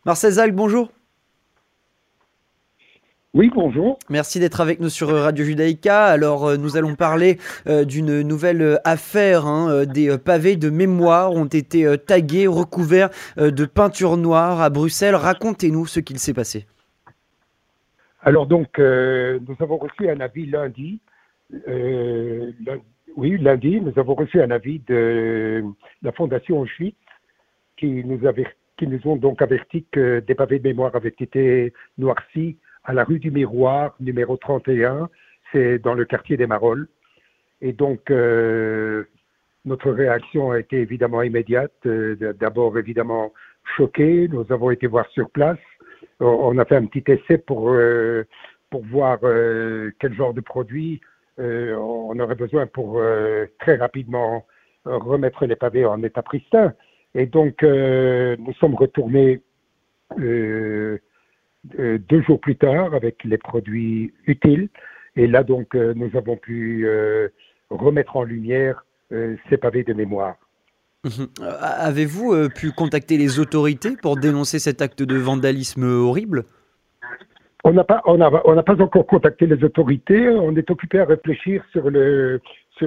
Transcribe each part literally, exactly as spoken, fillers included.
Marcel Zalc, bonjour. Oui, bonjour. Merci d'être avec nous sur Radio Judaïka. Alors, euh, nous allons parler euh, d'une nouvelle euh, affaire. Hein, euh, des euh, pavés de mémoire ont été euh, tagués, recouverts euh, de peinture noire à Bruxelles. Racontez-nous ce qu'il s'est passé. Alors donc, euh, nous avons reçu un avis lundi. Euh, lundi- oui, lundi, nous avons reçu un avis de la Fondation Auschwitz qui nous, aver- qui nous ont donc averti que des pavés de mémoire avaient été noircis à la rue du Miroir, numéro trente et un. C'est dans le quartier des Marolles. Et donc, euh, notre réaction a été évidemment immédiate. Euh, D'abord, évidemment, choqués. Nous avons été voir sur place. On a fait un petit essai pour, euh, pour voir euh, quel genre de produit euh, on aurait besoin pour euh, très rapidement remettre les pavés en état pristin. Et donc, euh, nous sommes retournés euh, euh, deux jours plus tard avec les produits utiles. Et là, donc, euh, nous avons pu euh, remettre en lumière euh, ces pavés de mémoire. Mhm. Euh, Avez-vous euh, pu contacter les autorités pour dénoncer cet acte de vandalisme horrible? On n'a pas, on a, on n'a pas encore contacté les autorités. On est occupé à réfléchir sur le, sur,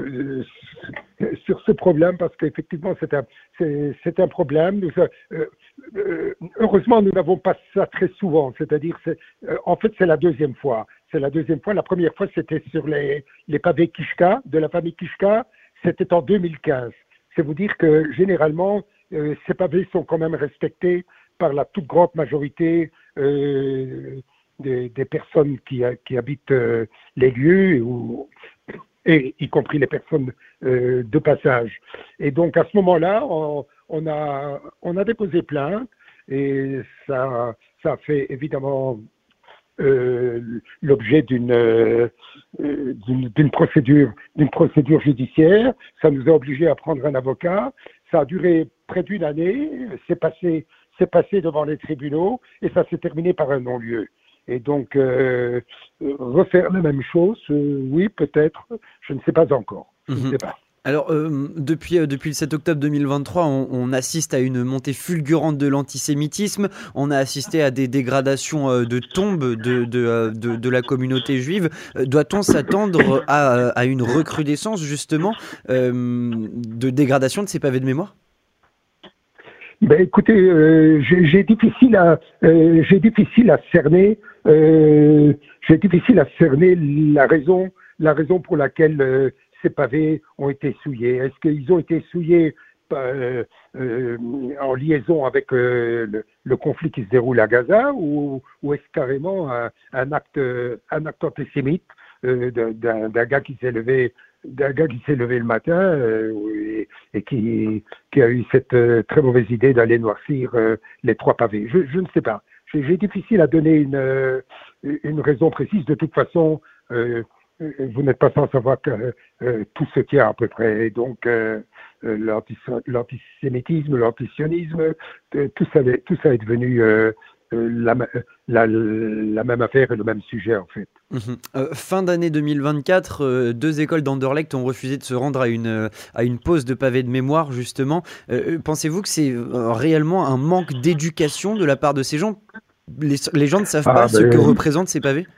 sur ce problème parce qu'effectivement c'est un, c'est, c'est un problème. Nous, euh, euh, heureusement, nous n'avons pas ça très souvent. C'est-à-dire, c'est, euh, en fait, c'est la deuxième fois. C'est la deuxième fois. La première fois, c'était sur les, les pavés Kishka de la famille Kishka. C'était en deux mille quinze. C'est vous dire que généralement, euh, ces pavés sont quand même respectés par la toute grande majorité. Euh, des, des personnes qui, qui habitent euh, les lieux, ou, et y compris les personnes euh, de passage. Et donc à ce moment-là, on, on, a, on a déposé plainte et ça, ça a fait évidemment euh, l'objet d'une, euh, d'une, d'une procédure, d'une procédure judiciaire. Ça nous a obligés à prendre un avocat. Ça a duré près d'une année. C'est passé, c'est passé devant les tribunaux et ça s'est terminé par un non-lieu. Et donc, euh, refaire la même chose, euh, oui, peut-être, je ne sais pas encore. Je ne Mhm. sais pas. Alors, euh, depuis, euh, depuis le sept octobre deux mille vingt-trois, on, on assiste à une montée fulgurante de l'antisémitisme. On a assisté à des dégradations euh, de tombes de, de, euh, de, de la communauté juive. Euh, doit-on s'attendre à, à une recrudescence, justement, euh, de dégradation de ces pavés de mémoire? Ben, écoutez, euh, j'ai, j'ai difficile à, euh, j'ai difficile à cerner, euh, j'ai difficile à cerner la raison, la raison pour laquelle euh, ces pavés ont été souillés. Est-ce qu'ils ont été souillés euh, euh, en liaison avec euh, le, le conflit qui se déroule à Gaza, ou, ou est-ce carrément un, un acte, un acte antisémite euh, d'un, d'un gars qui s'est levé, d'un gars qui s'est levé le matin euh, et, et qui qui a eu cette euh, très mauvaise idée d'aller noircir euh, les trois pavés. Je, je ne sais pas. J'ai, j'ai difficile à donner une, euh, une raison précise. De toute façon, euh, vous n'êtes pas sans savoir que euh, tout se tient à peu près. Et donc, euh, euh, l'antis- l'antisémitisme, l'antisionisme, euh, tout, ça, est- tout ça est devenu euh, euh, la, la, la même affaire et le même sujet, en fait. Mhm. Euh, fin d'année deux mille vingt-quatre, euh, deux écoles d'Anderlecht ont refusé de se rendre à une, euh, à une pause de pavé de mémoire, justement. Euh, pensez-vous que c'est euh, réellement un manque d'éducation de la part de ces gens? Les, les gens ne savent pas Ah, ce que ben, représentent ces pavés?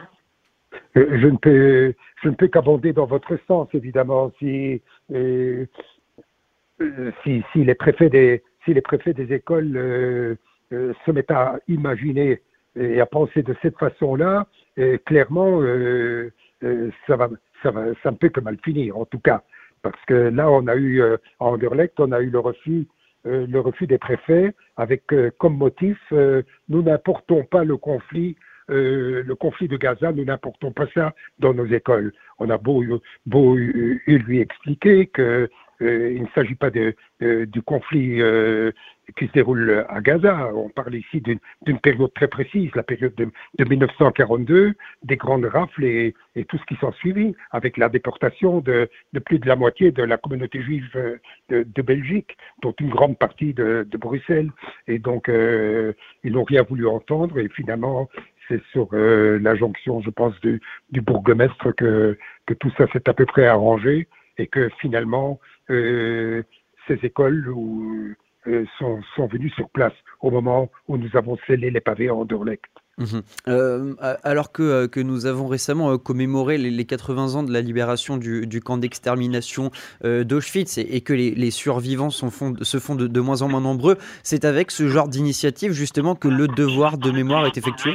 Euh, Je ne peux, je ne peux qu'abonder dans votre sens, évidemment. Si, euh, euh, si, si les préfets des, si les préfets des écoles euh, euh, se mettent à imaginer et à penser de cette façon-là, euh, clairement, euh, euh, ça va, ça va, ça ne peut que mal finir, en tout cas, parce que là, on a eu euh, à Anderlecht, on a eu le refus, euh, le refus des préfets avec euh, comme motif, euh, nous n'importons pas le conflit. Euh, le conflit de Gaza, nous n'importons pas ça dans nos écoles. On a beau, beau euh, lui expliquer que euh, il ne s'agit pas de, de, du conflit euh, qui se déroule à Gaza. On parle ici d'une, d'une période très précise, la période de, de mille neuf cent quarante-deux, des grandes rafles et, et tout ce qui s'en suivit, avec la déportation de, de plus de la moitié de la communauté juive de, de Belgique, dont une grande partie de, de Bruxelles. Et donc, euh, ils n'ont rien voulu entendre. Et finalement, c'est sur euh, l'injonction, je pense, du, du bourgmestre que, que tout ça s'est à peu près arrangé et que finalement, euh, ces écoles où, euh, sont, sont venus sur place au moment où nous avons scellé les pavés en Anderlecht. Mmh. Euh, alors que, euh, que nous avons récemment euh, commémoré les, les quatre-vingts ans de la libération du, du camp d'extermination euh, d'Auschwitz et, et que les, les survivants sont font, se font de, de moins en moins nombreux, c'est avec ce genre d'initiative justement que le devoir de mémoire est effectué?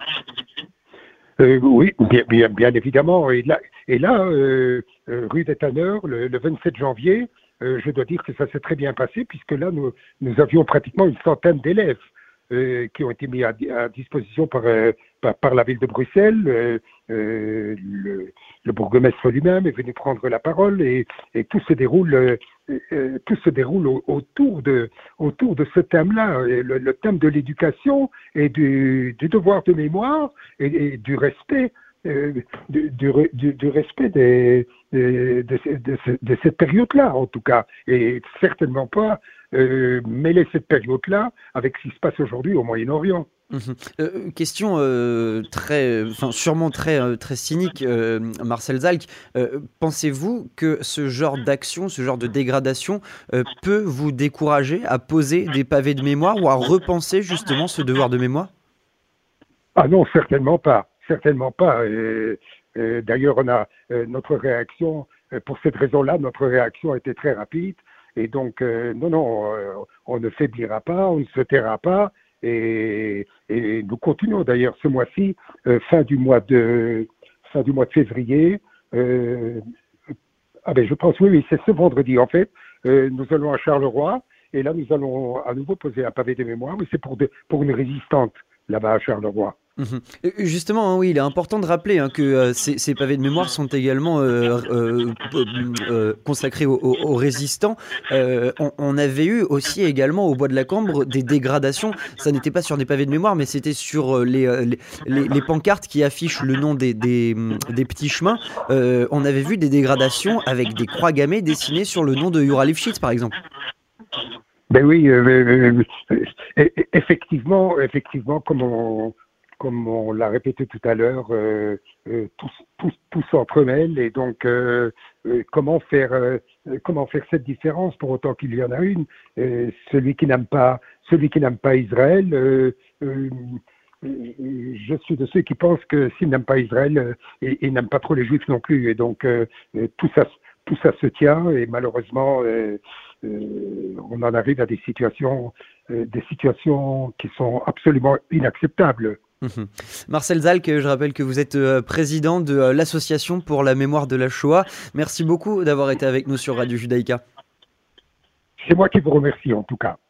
Euh, oui, bien, bien, bien évidemment. Et là, et là euh, euh, rue des Tanneurs, le, le vingt-sept janvier, euh, je dois dire que ça s'est très bien passé puisque là, nous, nous avions pratiquement une centaine d'élèves euh, qui ont été mis à, à disposition par, euh, par, par la ville de Bruxelles. Euh, euh, le, le bourgmestre lui-même est venu prendre la parole et, et tout se déroule, euh, euh, tout se déroule au, autour de, autour de ce thème-là, le, le thème de l'éducation et du, du devoir de mémoire et, et du respect. Euh, du, du, du respect des, de, de, de, de cette période-là, en tout cas, et certainement pas euh, mêler cette période-là avec ce qui se passe aujourd'hui au Moyen-Orient. Mmh. Euh, question euh, très, enfin sûrement très, euh, très cynique, euh, Marcel Zalck. Euh, pensez-vous que ce genre d'action, ce genre de dégradation euh, peut vous décourager à poser des pavés de mémoire ou à repenser justement ce devoir de mémoire? Ah non, certainement pas. Certainement pas. Et, et d'ailleurs, on a euh, notre réaction, euh, pour cette raison-là, notre réaction a été très rapide. Et donc, euh, non, non, euh, on ne faiblira pas, on ne se taira pas. Et, et nous continuons d'ailleurs ce mois-ci, euh, fin du mois de fin du mois de février. Euh, ah ben, je pense, oui, oui, c'est ce vendredi en fait. Euh, nous allons à Charleroi et là, nous allons à nouveau poser un pavé de mémoire, mais c'est pour, de, pour une résistante là-bas à Charleroi. Mmh. Justement, hein, oui, il est important de rappeler hein, que euh, ces, ces pavés de mémoire sont également euh, euh, euh, consacrés aux, aux, aux résistants. Euh, on, on avait eu aussi également au Bois de la Cambre des dégradations. Ça n'était pas sur des pavés de mémoire, mais c'était sur les, les, les, les pancartes qui affichent le nom des, des, des petits chemins. Euh, on avait vu des dégradations avec des croix gammées dessinées sur le nom de Yura Lifshitz, par exemple. Ben oui, euh, euh, effectivement, effectivement, comme on... Comme on l'a répété tout à l'heure, euh, euh, tout, tout, tout s'entremêle et donc euh, euh, comment faire euh, comment faire cette différence pour autant qu'il y en a une. Euh, celui qui n'aime pas celui qui n'aime pas Israël, euh, euh, je suis de ceux qui pensent que s'il n'aime pas Israël, euh, il, il n'aime pas trop les Juifs non plus. Et donc euh, tout ça tout ça se tient et malheureusement euh, euh, on en arrive à des situations euh, des situations qui sont absolument inacceptables. Mmh. Marcel Zalck, je rappelle que vous êtes euh, président de euh, l'Association pour la mémoire de la Shoah. Merci beaucoup d'avoir été avec nous sur Radio Judaïka. C'est moi qui vous remercie en tout cas.